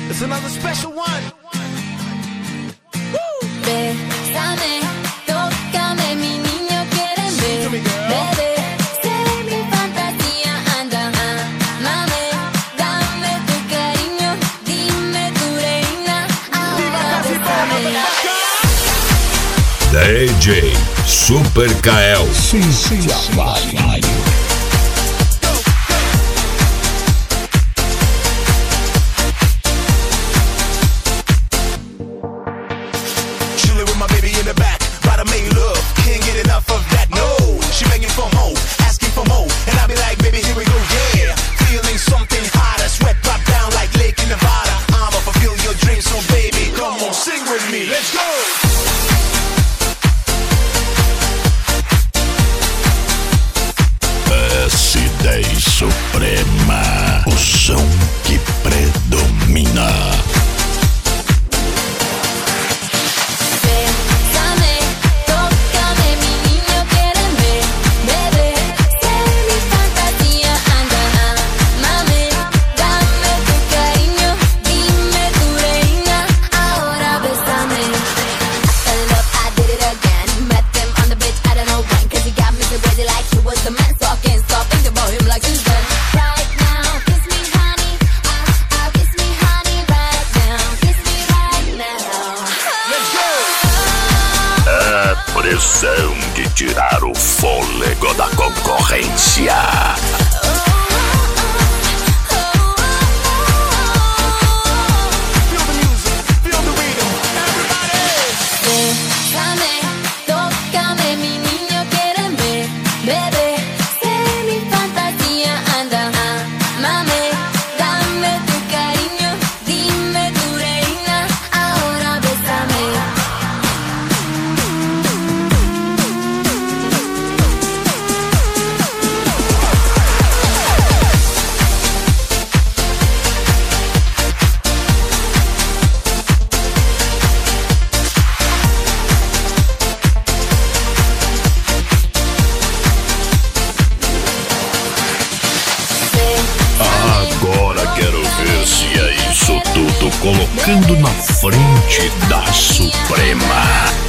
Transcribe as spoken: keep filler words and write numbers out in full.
It's another special one. Bésame, tócame, mi niño quiere ver. Bebé, sé mi fantasía, anda, amame, dame tu cariño, dime tu reina, ahora bésame. D J Super Kael. Sim, sim, vai. Suprema, o som que predomina. Bésame, tócame, mi niño quiere ver. Bebé, sé mi fantasía, anda, amame, dame tu cariño, dime tu reina, ahora bésame. I fell in love, I did it again. Met him on the beach, I don't know when, cause he got me so crazy like he was the man, so I can't stop thinking about him like Susan. Right now, kiss me honey, ah, ah, kiss me honey, right now, kiss me right now. Let's go! É pressão de tirar o fôlego da concorrência. Feel the music, feel the rhythm, everybody! Bésame, tócame, mi niño quiere ver. Bebé, sé mi fantasía, anda, amame, dame tu cariño, dime tu reina, ahora bésame. Agora quero ver se é isso tudo colocando na frente da Suprema.